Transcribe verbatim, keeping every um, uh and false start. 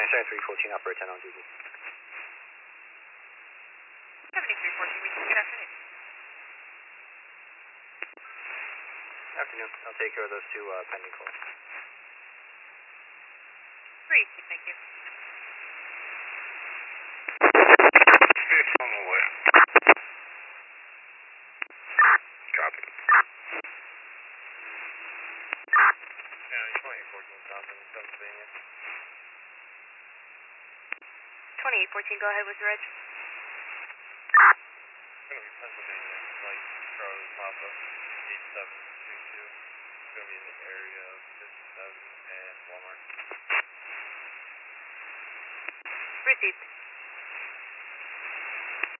seventy-seven three fourteen, operator ten on duty. seventy-three fourteen, good afternoon. Afternoon. I'll take care of those two uh, pending calls. Great, thank you. Fifth on the way. Copy. County twenty fourteen, Thompson, Pennsylvania. twenty-eight fourteen, go ahead with the reg. It's going to be Pennsylvania, like Charlie Papa, eight seven two two. It's going to be in the area of fifty-seven and Walmart. Received.